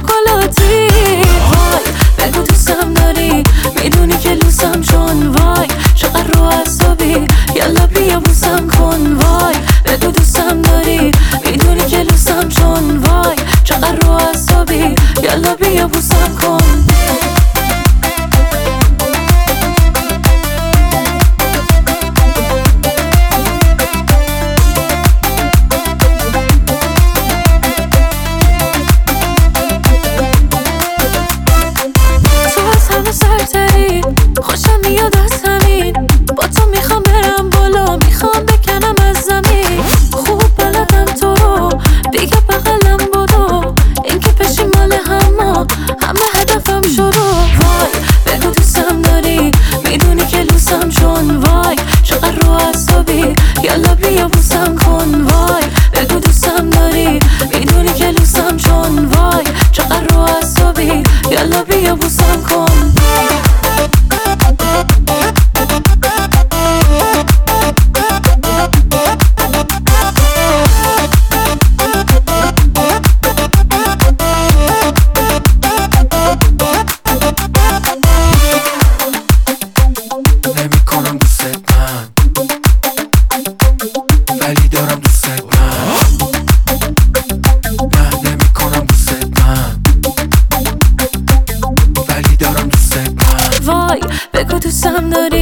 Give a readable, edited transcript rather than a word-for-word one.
شکلاتی. وای بگو دوستم داری، میدونی که لوسم چون وای چقدر رو اعصابی، یالا بیا بوسم کن. وای بگو دوستم داری، میدونی که لوسم چون وای چقدر رو اعصابی، یالا بیا بوسم کن. سرتری خوشم میاد از همین، با تو میخوام برم بالا، میخوام بکنم از زمین. خوب بلدم تو رو دیگه بغلم بدو، این که پیشی مال همه هدفم شروع. وای بگو دوستم داری، میدونی که لوسم چون وای چقدر رو اعصابی، یالا بیا بوسم کن. وای بگو دوستم داری، میدونی که لوسم چون وای چقدر رو اعصابی، یالا بیا بوسم کن. نمیکنم دوست من ولی دارم دوست من. نه نمیکنم دوست من ولی دارم دوست من. وای بگو دوستم داری،